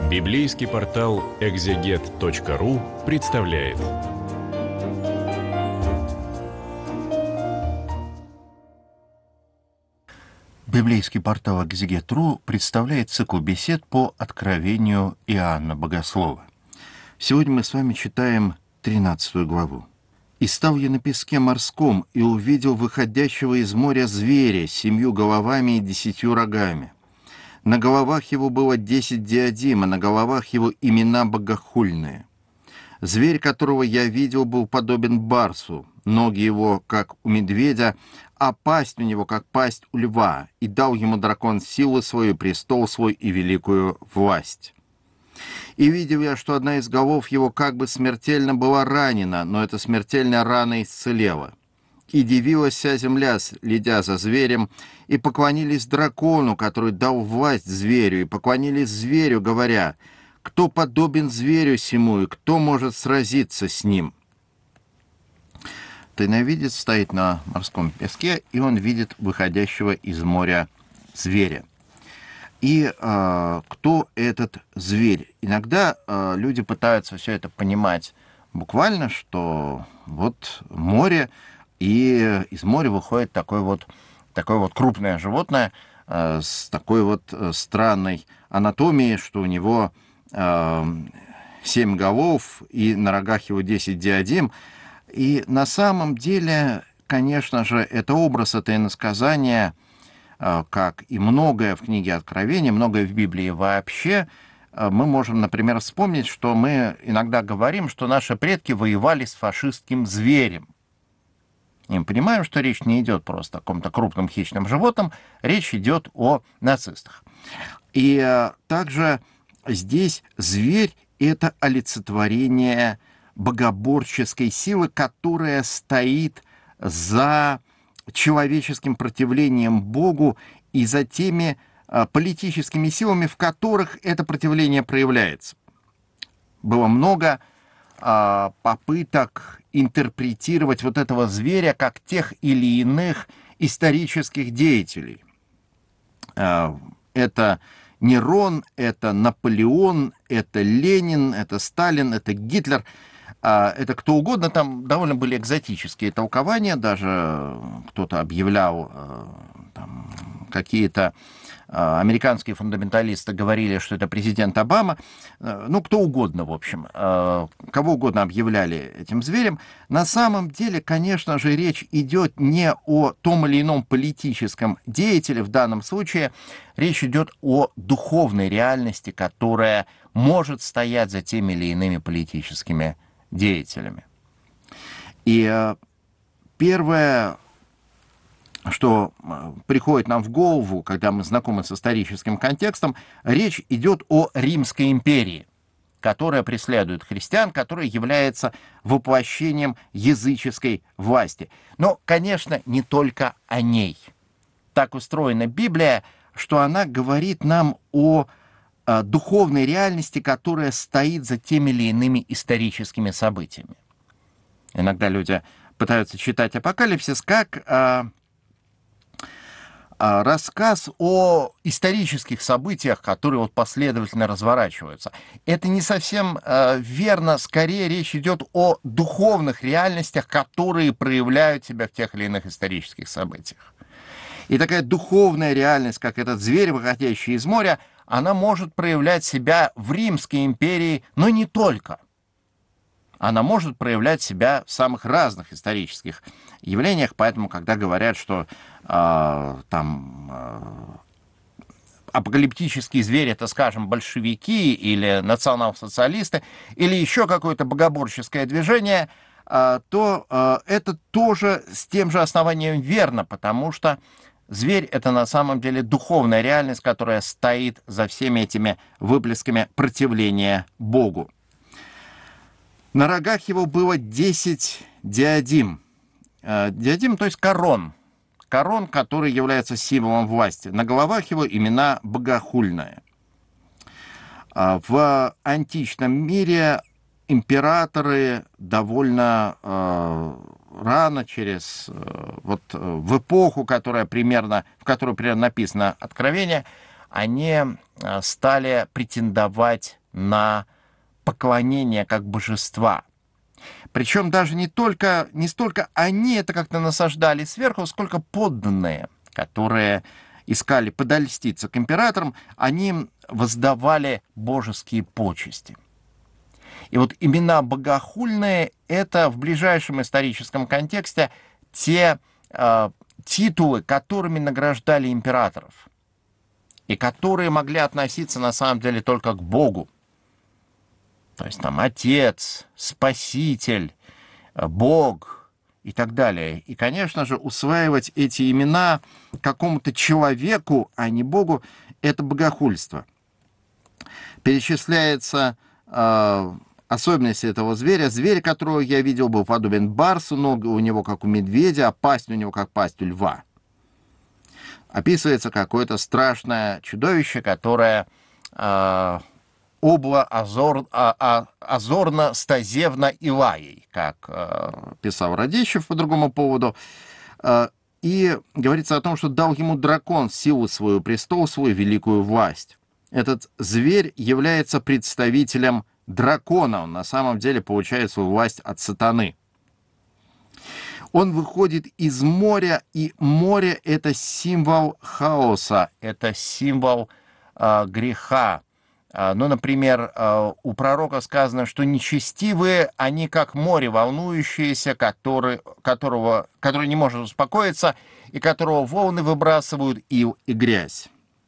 Библейский портал экзегет.ру представляет. Библейский портал экзегет.ру представляет цикл бесед по откровению Иоанна Богослова. Сегодня мы с вами читаем 13 главу. «И стал я на песке морском, и увидел выходящего из моря зверя с 7 головами и 10 рогами. На головах его было 10 диадим, а на головах его имена богохульные. Зверь, которого я видел, был подобен барсу, ноги его, как у медведя, а пасть у него, как пасть у льва, и дал ему дракон силу свою, престол свой и великую власть. И видел я, что одна из голов его как бы смертельно была ранена, но эта смертельная рана исцелела. И дивилась вся земля, следя за зверем, и поклонились дракону, который дал власть зверю, и поклонились зверю, говоря: кто подобен зверю сему, и кто может сразиться с ним?» Тайновидец стоит на морском песке, и он видит выходящего из моря зверя. И кто этот зверь? Иногда люди пытаются все это понимать буквально, что вот море, и из моря выходит такое вот крупное животное с такой вот странной анатомией, что у него 7 голов, и на рогах его 10 диадим. И на самом деле, конечно же, это образ, это иносказание, как и многое в книге Откровения, многое в Библии вообще. Мы можем, например, вспомнить, что мы иногда говорим, что наши предки воевали с фашистским зверем. И мы понимаем, что речь не идет просто о каком-то крупном хищном животном, речь идет о нацистах. И также здесь зверь — это олицетворение богоборческой силы, которая стоит за человеческим противлением Богу и за теми политическими силами, в которых это противление проявляется. Было много попыток интерпретировать вот этого зверя как тех или иных исторических деятелей. Это Нерон, это Наполеон, это Ленин, это Сталин, это Гитлер, это кто угодно. Там довольно были экзотические толкования, даже кто-то объявлял, там, какие-то американские фундаменталисты говорили, что это президент Обама. Ну, кто угодно, в общем, кого угодно объявляли этим зверем. На самом деле, конечно же, речь идет не о том или ином политическом деятеле. В данном случае речь идет о духовной реальности, которая может стоять за теми или иными политическими деятелями. И первое, что приходит нам в голову, когда мы знакомы с историческим контекстом, речь идет о Римской империи, которая преследует христиан, которая является воплощением языческой власти. Но, конечно, не только о ней. Так устроена Библия, что она говорит нам о духовной реальности, которая стоит за теми или иными историческими событиями. Иногда люди пытаются читать Апокалипсис как рассказ о исторических событиях, которые вот последовательно разворачиваются. Это не совсем верно. Скорее речь идет о духовных реальностях, которые проявляют себя в тех или иных исторических событиях. И такая духовная реальность, как этот зверь, выходящий из моря, она может проявлять себя в Римской империи, но не только. Она может проявлять себя в самых разных исторических явлениях, поэтому, когда говорят, что апокалиптический зверь — это, скажем, большевики или национал-социалисты, или еще какое-то богоборческое движение, то это тоже с тем же основанием верно, потому что зверь — это на самом деле духовная реальность, которая стоит за всеми этими выплесками противления Богу. На рогах его было 10 диадим. Диадим, то есть корон. Корон, который является символом власти. На головах его имена богохульные. В античном мире императоры довольно рано, в эпоху, в которой примерно написано Откровение, они стали претендовать на поклонение как божества. Причем даже не столько они это как-то насаждали сверху, сколько подданные, которые искали подольститься к императорам, они им воздавали божеские почести. И вот имена богохульные — это в ближайшем историческом контексте те титулы, которыми награждали императоров, и которые могли относиться на самом деле только к Богу. То есть там Отец, Спаситель, Бог и так далее. И, конечно же, усваивать эти имена какому-то человеку, а не Богу, это богохульство. Перечисляется особенности этого зверя. Зверь, которого я видел, был подобен барсу, ноги у него как у медведя, а пасть у него как пасть у льва. Описывается какое-то страшное чудовище, которое озорно, стазевно и лаей, как писал Радищев по другому поводу. И говорится о том, что дал ему дракон силу свою, престол свой, великую власть. Этот зверь является представителем дракона. Он на самом деле получает свою власть от сатаны. Он выходит из моря, и море — это символ хаоса, это символ греха. Ну, например, у пророка сказано, что нечестивые, они как море волнующееся, которое не может успокоиться, и которого волны выбрасывают ил и грязь.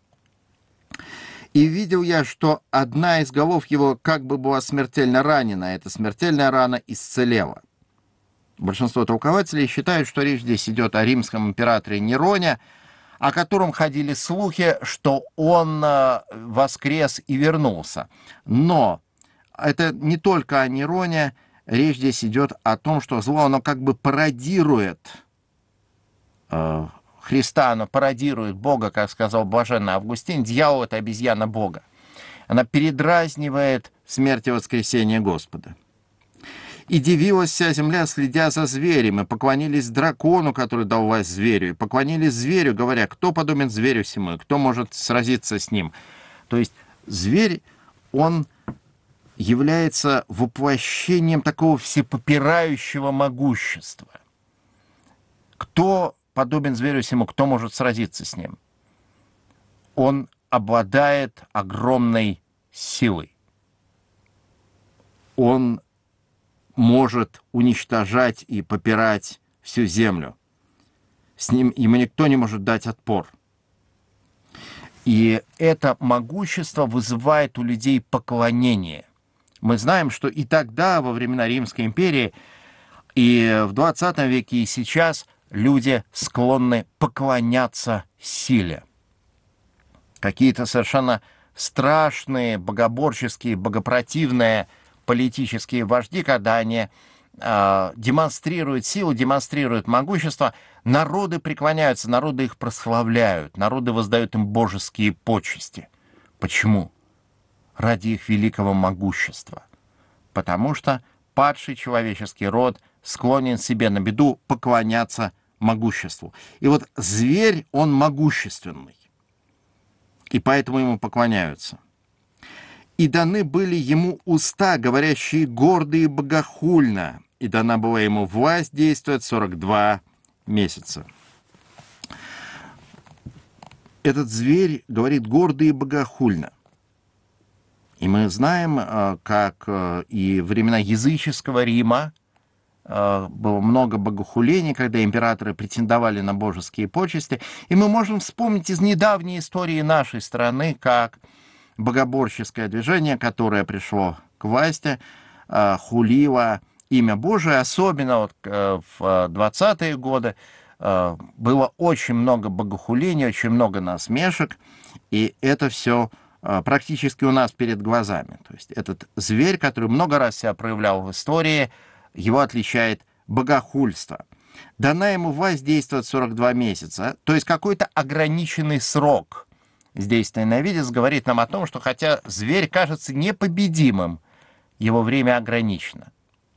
И видел я, что одна из голов его как бы была смертельно ранена, эта смертельная рана исцелела. Большинство толкователей считают, что речь здесь идет о римском императоре Нероне, о котором ходили слухи, что он воскрес и вернулся. Но это не только о Нероне, речь здесь идет о том, что зло, оно как бы пародирует Христа, оно пародирует Бога, как сказал блаженный Августин. Дьявол — это обезьяна Бога. Она передразнивает смерть и воскресение Господа. «И дивилась вся земля, следя за зверем, и поклонились дракону, который дал власть зверю, и поклонились зверю, говоря, кто подобен зверю сему, кто может сразиться с ним». То есть зверь, он является воплощением такого всепопирающего могущества. Кто подобен зверю сему, кто может сразиться с ним? Он обладает огромной силой. Он может уничтожать и попирать всю землю. С ним ему никто не может дать отпор. И это могущество вызывает у людей поклонение. Мы знаем, что и тогда, во времена Римской империи, и в 20 веке, и сейчас люди склонны поклоняться силе. Какие-то совершенно страшные, богоборческие, богопротивные политические вожди, когда они демонстрируют силу, демонстрируют могущество, народы преклоняются, народы их прославляют, народы воздают им божеские почести. Почему? Ради их великого могущества. Потому что падший человеческий род склонен себе на беду поклоняться могуществу. И вот зверь, он могущественный, и поэтому ему поклоняются. «И даны были ему уста, говорящие гордо и богохульно, и дана была ему власть действовать 42 месяца». Этот зверь говорит гордо и богохульно. И мы знаем, как и времена языческого Рима было много богохулений, когда императоры претендовали на божеские почести. И мы можем вспомнить из недавней истории нашей страны, как богоборческое движение, которое пришло к власти, хулило имя Божие, особенно вот в 20-е годы было очень много богохулений, очень много насмешек, и это все практически у нас перед глазами. То есть этот зверь, который много раз себя проявлял в истории, его отличает богохульство. Дана ему власть действовать 42 месяца, то есть какой-то ограниченный срок. Здесь тайновидец говорит нам о том, что хотя зверь кажется непобедимым, его время ограничено.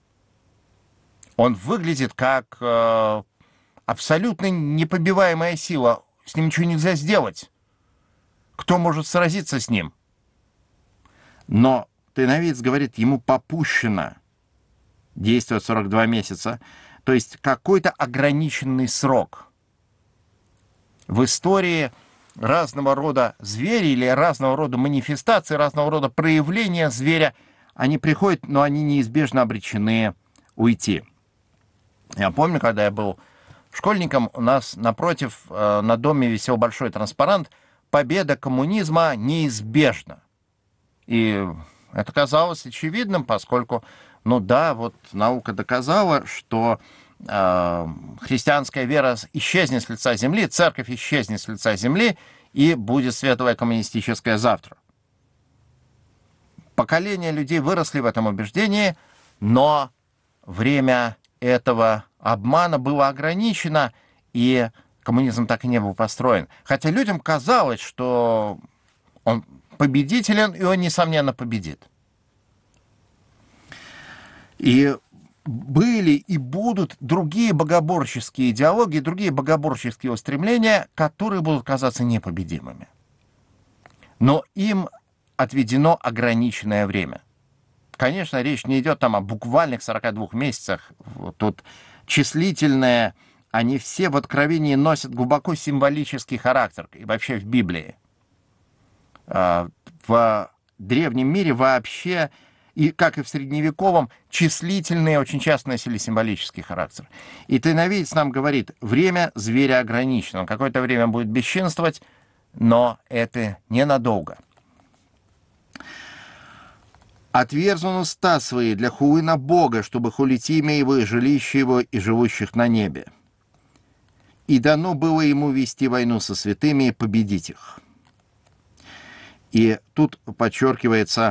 Он выглядит как абсолютно непобиваемая сила, с ним ничего нельзя сделать. Кто может сразиться с ним? Но тайновидец говорит, ему попущено действовать 42 месяца, то есть какой-то ограниченный срок. В истории разного рода звери или разного рода манифестации, разного рода проявления зверя, они приходят, но они неизбежно обречены уйти. Я помню, когда я был школьником, у нас напротив на доме висел большой транспарант «Победа коммунизма неизбежна». И это казалось очевидным, поскольку, ну да, вот наука доказала, что христианская вера исчезнет с лица земли, церковь исчезнет с лица земли, и будет светлое коммунистическое завтра. Поколения людей выросли в этом убеждении, но время этого обмана было ограничено, и коммунизм так и не был построен. Хотя людям казалось, что он победителен, и он, несомненно, победит. И были и будут другие богоборческие идеологии, другие богоборческие устремления, которые будут казаться непобедимыми. Но им отведено ограниченное время. Конечно, речь не идет там о буквальных 42 месяцах. Тут числительные, они все в Откровении носят глубоко символический характер, и вообще в Библии. В древнем мире вообще, и как и в средневековом, числительные очень часто носили символический характер. И тайновидец нам говорит, время зверя ограничено. Он какое-то время будет бесчинствовать, но это ненадолго. «Отверзан уста свои для хулы на Бога, чтобы хулить имя Его и жилище Его и живущих на небе. И дано было Ему вести войну со святыми и победить их». И тут подчеркивается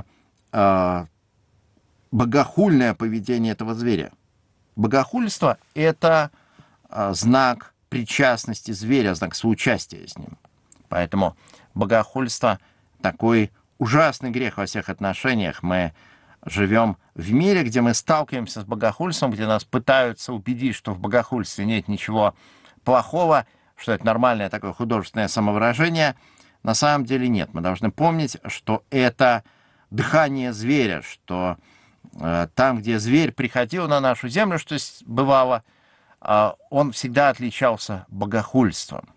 богохульное поведение этого зверя. Богохульство — это знак причастности зверя, знак соучастия с ним. Поэтому богохульство — такой ужасный грех во всех отношениях. Мы живем в мире, где мы сталкиваемся с богохульством, где нас пытаются убедить, что в богохульстве нет ничего плохого, что это нормальное такое художественное самовыражение. На самом деле нет. Мы должны помнить, что это дыхание зверя, что там, где зверь приходил на нашу землю, что бывало, он всегда отличался богохульством.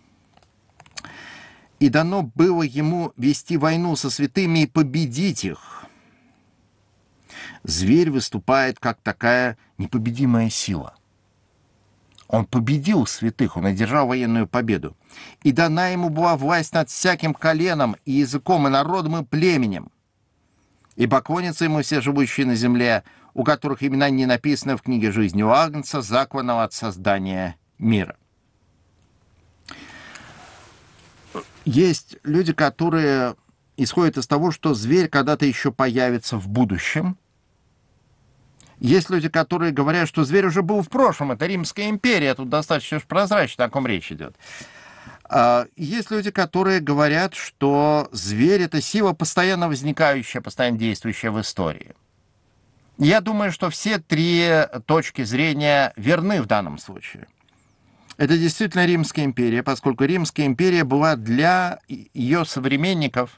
«И дано было ему вести войну со святыми и победить их». Зверь выступает как такая непобедимая сила. Он победил святых, он одержал военную победу. «И дана ему была власть над всяким коленом, и языком, и народом, и племенем. И поклонятся ему все живущие на земле, у которых имена не написаны в книге жизни у Агнца, закланного от создания мира». Есть люди, которые исходят из того, что зверь когда-то еще появится в будущем. Есть люди, которые говорят, что зверь уже был в прошлом. Это Римская империя. Тут достаточно уж прозрачно, о ком речь идет. Есть люди, которые говорят, что зверь — это сила, постоянно возникающая, постоянно действующая в истории. Я думаю, что все три точки зрения верны в данном случае. Это действительно Римская империя, поскольку Римская империя была для ее современников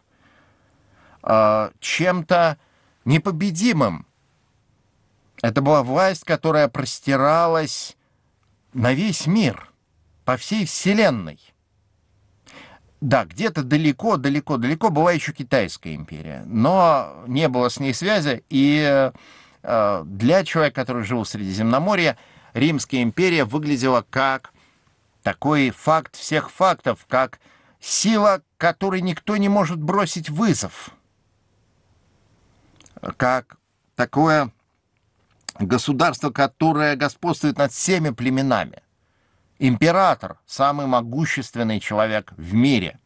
чем-то непобедимым. Это была власть, которая простиралась на весь мир, по всей Вселенной. Да, где-то далеко была еще Китайская империя, но не было с ней связи, и для человека, который жил в Средиземноморье, Римская империя выглядела как такой факт всех фактов, как сила, которой никто не может бросить вызов, как такое государство, которое господствует над всеми племенами. Император — самый могущественный человек в мире.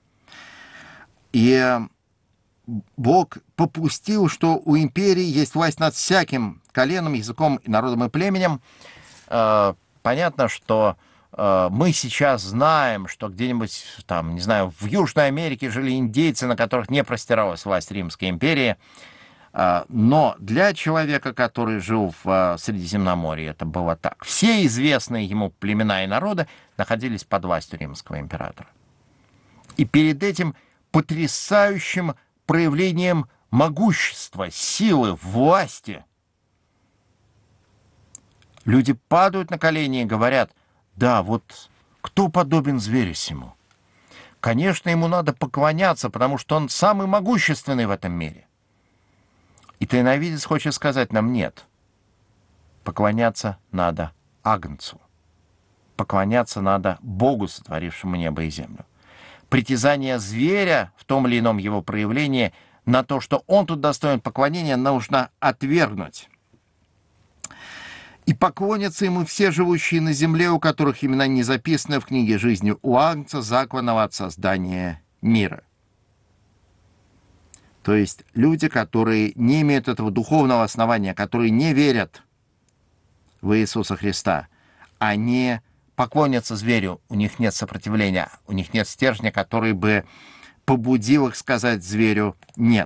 И Бог попустил, что у империи есть власть над всяким коленом, языком, народом и племенем. Понятно, что мы сейчас знаем, что где-нибудь там, не знаю, в Южной Америке жили индейцы, на которых не простиралась власть Римской империи. Но для человека, который жил в Средиземноморье, это было так. Все известные ему племена и народы находились под властью римского императора. И перед этим потрясающим проявлением могущества, силы, власти. Люди падают на колени и говорят: да, вот кто подобен зверю сему? Конечно, ему надо поклоняться, потому что он самый могущественный в этом мире. И тайновидец хочет сказать нам: нет, поклоняться надо Агнцу. Поклоняться надо Богу, сотворившему небо и землю. Притязание зверя в том или ином его проявлении на то, что он тут достоин поклонения, нужно отвергнуть. И поклонятся ему все живущие на земле, у которых имена не записаны в книге жизни у Агнца, закланного от создания мира. То есть люди, которые не имеют этого духовного основания, которые не верят в Иисуса Христа, они поклонятся зверю, у них нет сопротивления, у них нет стержня, который бы побудил их сказать зверю «нет».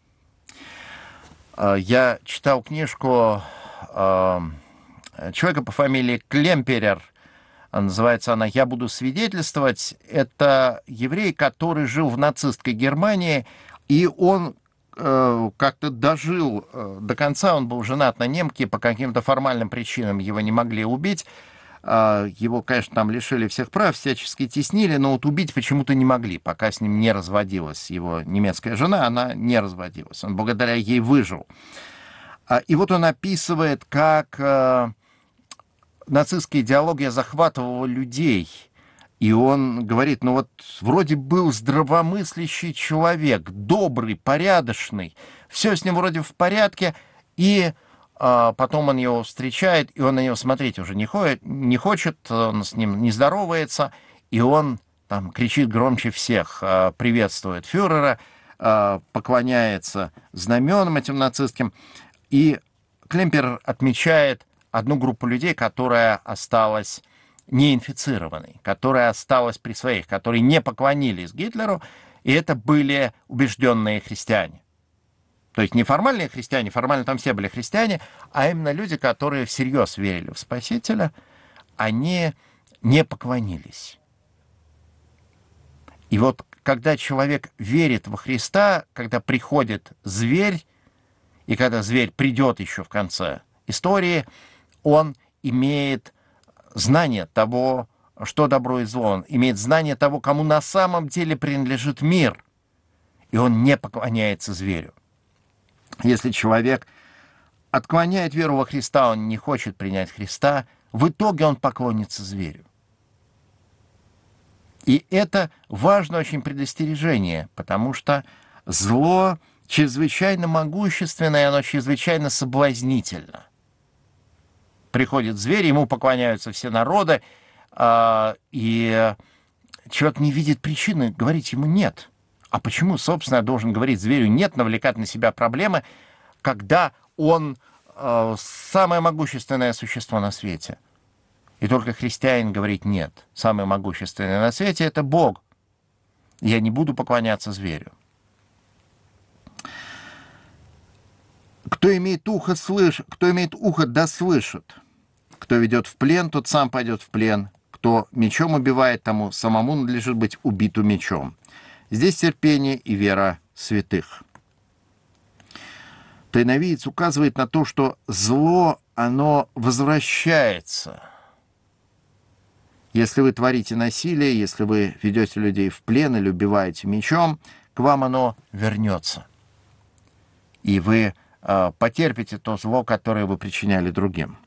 Я читал книжку человека по фамилии Клемперер, называется она «Я буду свидетельствовать». Это еврей, который жил в нацистской Германии, и он как-то дожил до конца, он был женат на немке, по каким-то формальным причинам его не могли убить. Его, конечно, там лишили всех прав, всячески теснили, но вот убить почему-то не могли, пока с ним не разводилась его немецкая жена, она не разводилась. Он благодаря ей выжил. И вот он описывает, как нацистская идеология захватывала людей. И он говорит: ну вот вроде был здравомыслящий человек, добрый, порядочный, все с ним вроде в порядке, и потом он его встречает, и он на него смотреть уже не хочет, он с ним не здоровается, и он там кричит громче всех, приветствует фюрера, поклоняется знаменам этим нацистским. И Клемпер отмечает одну группу людей, которая осталась неинфицированной, которая осталась при своих, которые не поклонились Гитлеру, и это были убежденные христиане. То есть не формальные христиане, формально там все были христиане, а именно люди, которые всерьез верили в Спасителя, они не поклонились. И вот когда человек верит во Христа, когда приходит зверь, и когда зверь придет еще в конце истории, он имеет знание того, что добро и зло. Он имеет знание того, кому на самом деле принадлежит мир. И он не поклоняется зверю. Если человек отклоняет веру во Христа, он не хочет принять Христа, в итоге он поклонится зверю. И это важное очень предостережение, потому что зло чрезвычайно могущественно, и оно чрезвычайно соблазнительно. Приходит зверь, ему поклоняются все народы, и человек не видит причины говорить ему «нет». А почему, собственно, я должен говорить зверю «нет», навлекать на себя проблемы, когда он самое могущественное существо на свете? И только христианин говорит «нет». Самое могущественное на свете — это Бог. Я не буду поклоняться зверю. Кто имеет ухо, да слышит. Кто ведет в плен, тот сам пойдет в плен. Кто мечом убивает, тому самому надлежит быть убиту мечом. Здесь терпение и вера святых. Тайновидец указывает на то, что зло, оно возвращается. Если вы творите насилие, если вы ведете людей в плен или убиваете мечом, к вам оно вернется. И вы потерпите то зло, которое вы причиняли другим.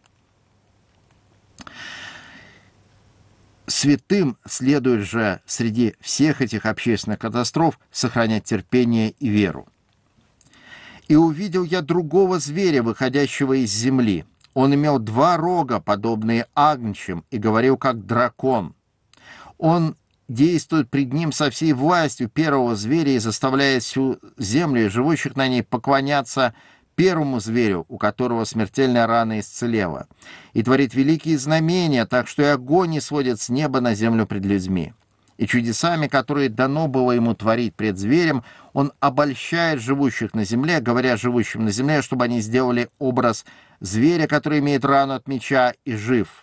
Святым следует же среди всех этих общественных катастроф сохранять терпение и веру. «И увидел я другого зверя, выходящего из земли. Он имел 2 рога, подобные агнчим, и говорил, как дракон. Он действует пред ним со всей властью первого зверя и заставляет всю землю и живущих на ней поклоняться первому зверю, у которого смертельная рана исцелела, и творит великие знамения, так что и огонь не сводит с неба на землю пред людьми. И чудесами, которые дано было ему творить пред зверем, он обольщает живущих на земле, говоря живущим на земле, чтобы они сделали образ зверя, который имеет рану от меча и жив.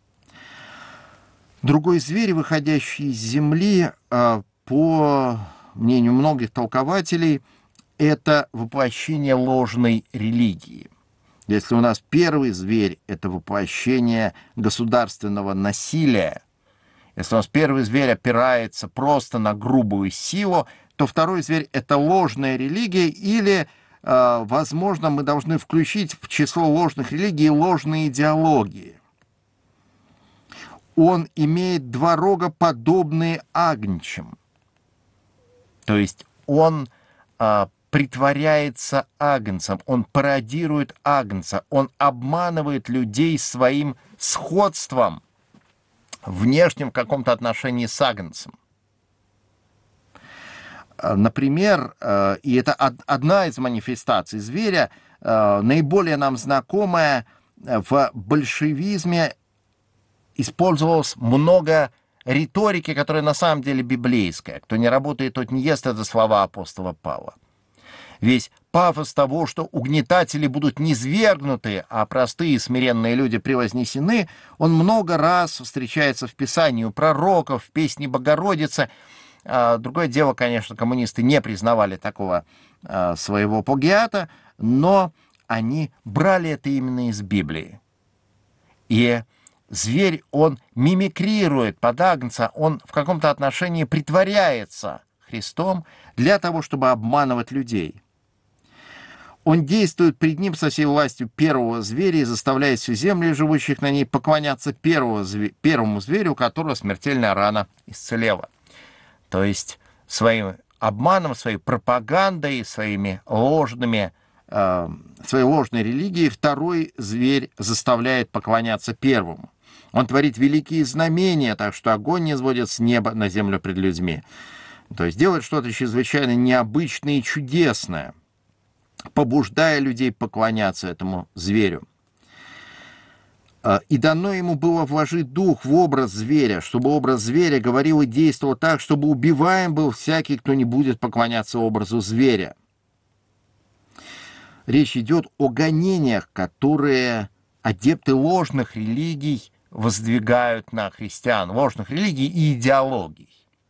Другой зверь, выходящий из земли, по мнению многих толкователей, это воплощение ложной религии. Если у нас первый зверь – это воплощение государственного насилия, если у нас первый зверь опирается просто на грубую силу, то второй зверь – это ложная религия, или, возможно, мы должны включить в число ложных религий ложные идеологии. Он имеет два рога, подобные агнчим. То есть он притворяется агнцем, он пародирует агнца, он обманывает людей своим сходством, внешним в каком-то отношении с агнцем. Например, и это одна из манифестаций зверя, наиболее нам знакомая, в большевизме использовалось много риторики, которая на самом деле библейская. Кто не работает, тот не ест, это слова апостола Павла. Весь пафос того, что угнетатели будут низвергнуты, а простые смиренные люди превознесены, он много раз встречается в Писании у пророков, в песне Богородицы. Другое дело, конечно, коммунисты не признавали такого своего плагиата, но они брали это именно из Библии. И зверь, он мимикрирует под агнца, он в каком-то отношении притворяется Христом для того, чтобы обманывать людей. Он действует пред ним со всей властью первого зверя и заставляет всю землю и живущих на ней поклоняться первому зверю, у которого смертельная рана исцелела. То есть своим обманом, своей пропагандой, своей ложной религией второй зверь заставляет поклоняться первому. Он творит великие знамения, так что огонь низводит с неба на землю пред людьми. То есть делает что-то чрезвычайно необычное и чудесное, побуждая людей поклоняться этому зверю. И дано ему было вложить дух в образ зверя, чтобы образ зверя говорил и действовал так, чтобы убиваем был всякий, кто не будет поклоняться образу зверя. Речь идет о гонениях, которые адепты ложных религий воздвигают на христиан, ложных религий и идеологий.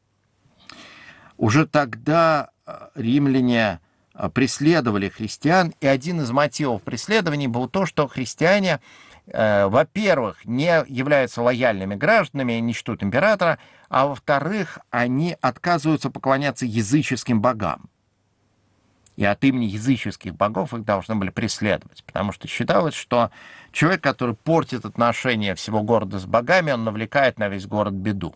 Уже тогда римляне преследовали христиан, и один из мотивов преследований был то, что христиане, во-первых, не являются лояльными гражданами, не чтут императора, а во-вторых, они отказываются поклоняться языческим богам. И от имени языческих богов их должны были преследовать, потому что считалось, что человек, который портит отношения всего города с богами, он навлекает на весь город беду.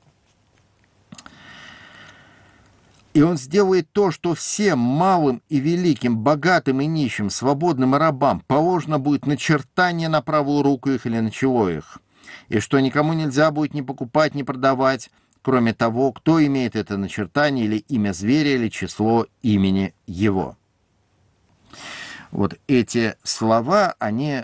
И он сделает то, что всем малым и великим, богатым и нищим, свободным и рабам положено будет начертание на правую руку их или на чело их, и что никому нельзя будет ни покупать, ни продавать, кроме того, кто имеет это начертание или имя зверя, или число имени его. Вот эти слова, они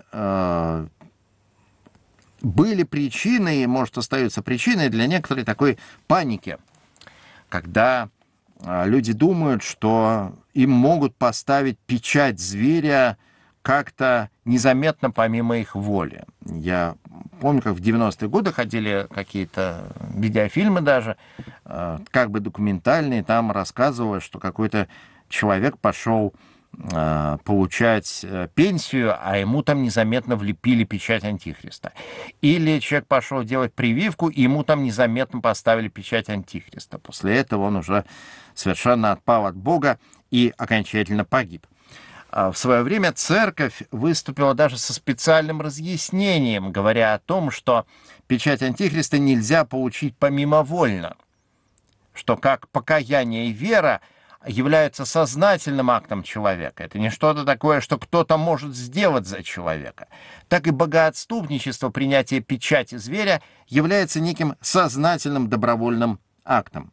были причиной, может, остаются причиной для некоторой такой паники, когда люди думают, что им могут поставить печать зверя как-то незаметно помимо их воли. Я помню, как в 90-е годы ходили какие-то видеофильмы даже, как бы документальные, там рассказывалось, что какой-то человек пошел получать пенсию, а ему там незаметно влепили печать Антихриста. Или человек пошел делать прививку, и ему там незаметно поставили печать Антихриста. После этого он уже совершенно отпал от Бога и окончательно погиб. В свое время церковь выступила даже со специальным разъяснением, говоря о том, что печать Антихриста нельзя получить помимовольно, что как покаяние и вера являются сознательным актом человека. Это не что-то такое, что кто-то может сделать за человека. Так и богоотступничество, принятие печати зверя, является неким сознательным добровольным актом.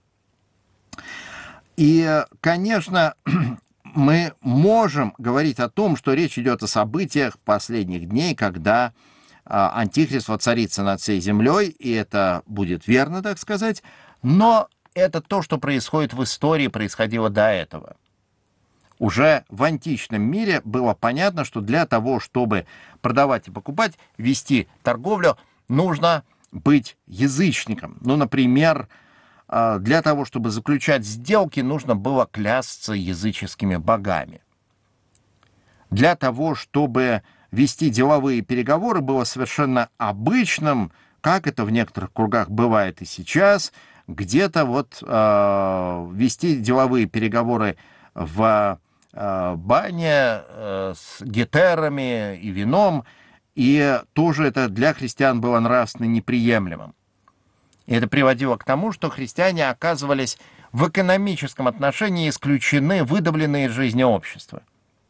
И, конечно, мы можем говорить о том, что речь идет о событиях последних дней, когда Антихрист воцарится над всей землей, и это будет верно, так сказать, но это то, что происходит в истории, происходило до этого. Уже в античном мире было понятно, что для того, чтобы продавать и покупать, вести торговлю, нужно быть язычником. Ну, например, для того, чтобы заключать сделки, нужно было клясться языческими богами. Для того, чтобы вести деловые переговоры, было совершенно обычным, как это в некоторых кругах бывает и сейчас, где-то вот вести деловые переговоры в бане с гетерами и вином, и тоже это для христиан было нравственно неприемлемым. И это приводило к тому, что христиане оказывались в экономическом отношении исключены, выдавлены из жизни общества.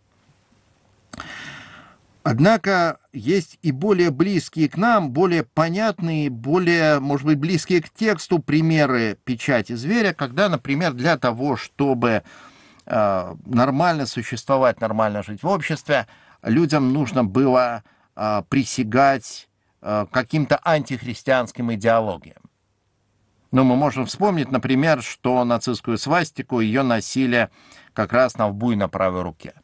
Однако есть и более близкие к нам, более понятные, более, может быть, близкие к тексту примеры печати зверя, когда, например, для того, чтобы нормально существовать, нормально жить в обществе, людям нужно было присягать каким-то антихристианским идеологиям. Но мы можем вспомнить, например, что нацистскую свастику ее носили как раз на лбу и на правой руке.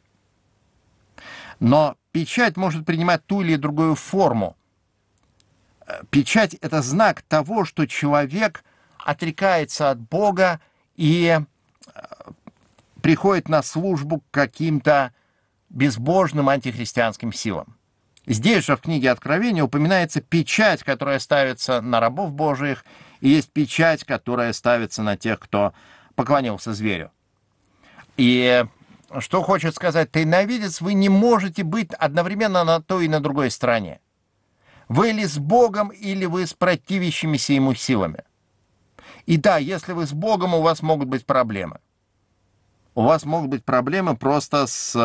Но печать может принимать ту или другую форму. Печать — это знак того, что человек отрекается от Бога и приходит на службу к каким-то безбожным антихристианским силам. Здесь же в книге Откровения упоминается печать, которая ставится на рабов Божиих, и есть печать, которая ставится на тех, кто поклонился зверю. И что хочет сказать тайновидец, вы не можете быть одновременно на той и на другой стороне. Вы или с Богом, или вы с противящимися ему силами. И да, если вы с Богом, у вас могут быть проблемы. У вас могут быть проблемы просто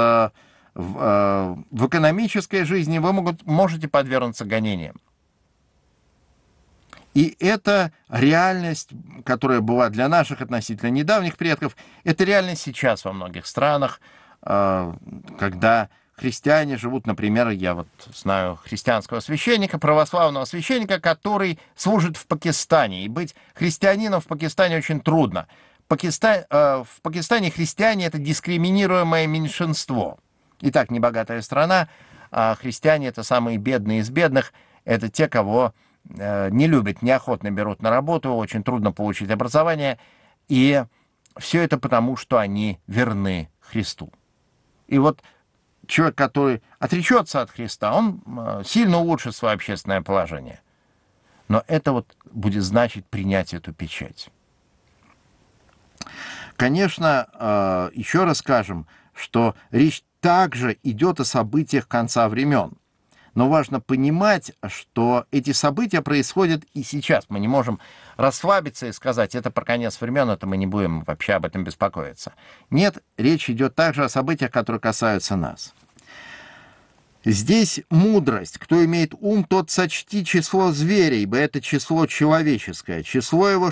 в экономической жизни, вы можете подвергнуться гонениям. И это реальность, которая была для наших относительно недавних предков, это реальность сейчас во многих странах, когда христиане живут, например, я вот знаю христианского священника, православного священника, который служит в Пакистане. И быть христианином в Пакистане очень трудно. В Пакистане христиане — это дискриминируемое меньшинство. Итак, небогатая страна, а христиане — это самые бедные из бедных, это те, кого не любят, неохотно берут на работу, очень трудно получить образование, и все это потому, что они верны Христу. И вот человек, который отречется от Христа, он сильно улучшит свое общественное положение. Но это вот будет значить принять эту печать. Конечно, еще раз скажем, что речь также идет о событиях конца времен. Но важно понимать, что эти события происходят и сейчас. Мы не можем расслабиться и сказать, это про конец времен, это мы не будем вообще об этом беспокоиться. Нет, речь идет также о событиях, которые касаются нас. Здесь мудрость. Кто имеет ум, тот сочти число зверя, ибо это число человеческое. Число его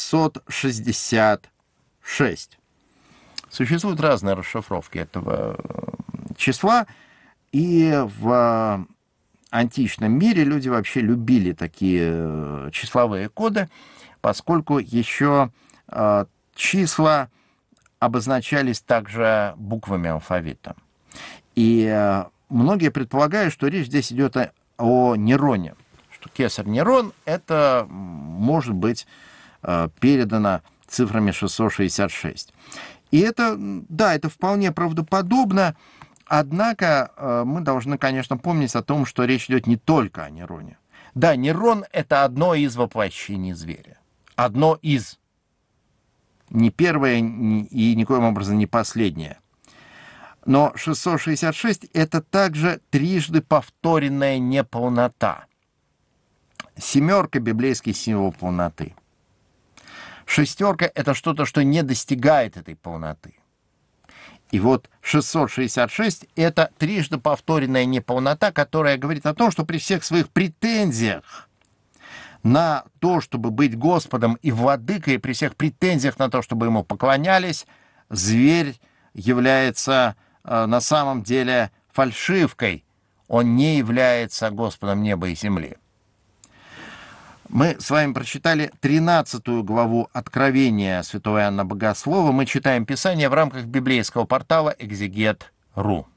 666. Существуют разные расшифровки этого числа, и в античном мире люди вообще любили такие числовые коды, поскольку еще числа обозначались также буквами алфавита. И многие предполагают, что речь здесь идет о Нероне, что кесарь Нерон это может быть передано цифрами 666. И это, да, это вполне правдоподобно. Однако мы должны, конечно, помнить о том, что речь идет не только о Нероне. Да, Нерон — это одно из воплощений зверя. Одно из. Не первое и никоим образом не последнее. Но 666 — это также трижды повторенная неполнота. Семерка — библейский символ полноты. Шестерка — это что-то, что не достигает этой полноты. И вот 666 — это трижды повторенная неполнота, которая говорит о том, что при всех своих претензиях на то, чтобы быть Господом и владыкой, при всех претензиях на то, чтобы ему поклонялись, зверь является на самом деле фальшивкой. Он не является Господом неба и земли. Мы с вами прочитали 13 главу Откровения святого Иоанна Богослова. Мы читаем Писание в рамках библейского портала «Экзегет.ру».